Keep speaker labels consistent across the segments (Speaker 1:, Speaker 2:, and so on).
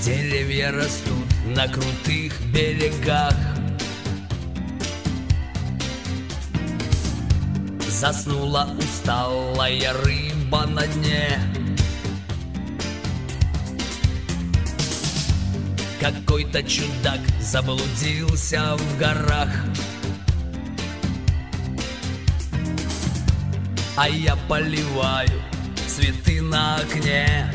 Speaker 1: Деревья растут на крутых берегах. Заснула усталая рыба на дне. Какой-то чудак заблудился в горах, а я поливаю цветы на окне.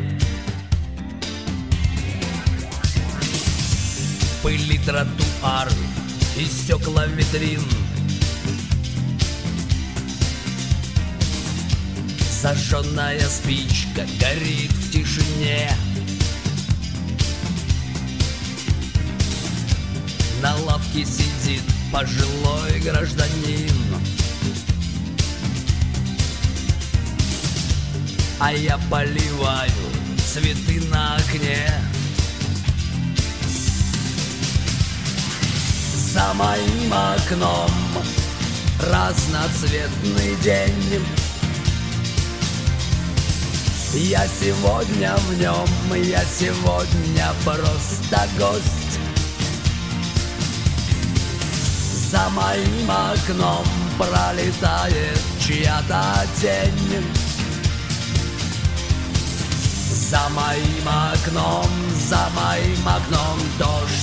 Speaker 1: В пыли тротуар и стекла витрин. Зажженная спичка горит в тишине. На лавке сидит пожилой гражданин, а я поливаю цветы на окне. За моим окном разноцветный день. Я сегодня в нем, я сегодня просто гость. За моим окном пролетает чья-то тень. За моим окном дождь.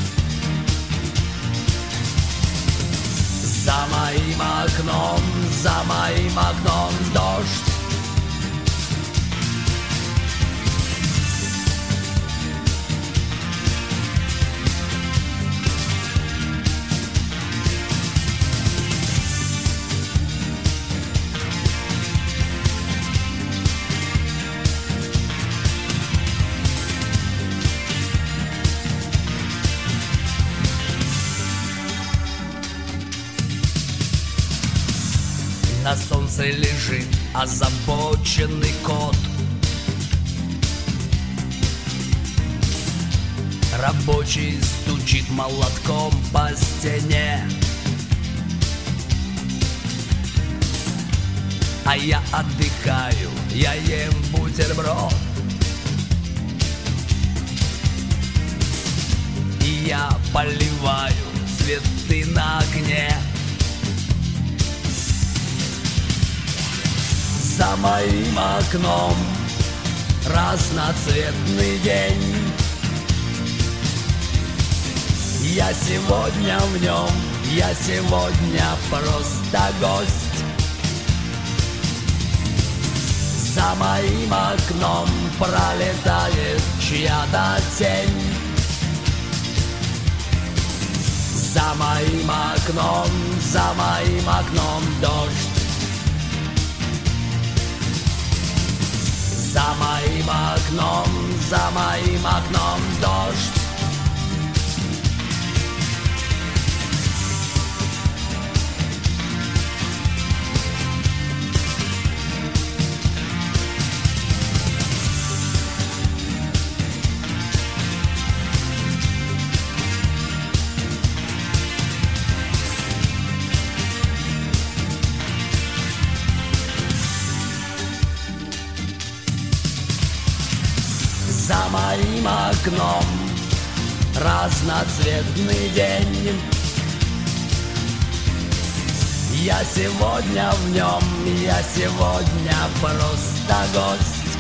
Speaker 1: За моим окном дождь. На солнце лежит озабоченный кот. Рабочий стучит молотком по стене, а я отдыхаю, я ем бутерброд. И я поливаю цветы на окне. За моим окном разноцветный день. Я сегодня в нем, я сегодня просто гость. За моим окном пролетает чья-то тень. За моим окном дождь. За моим окном дождь. За моим окном разноцветный день. Я сегодня в нем, я сегодня просто гость.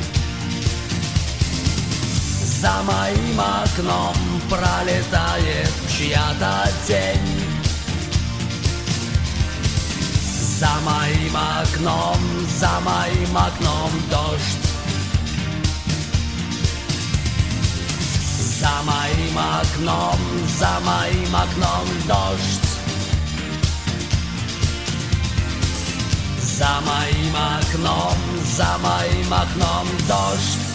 Speaker 1: За моим окном пролетает чья-то тень. За моим окном дождь. За моим окном дождь. За моим окном дождь.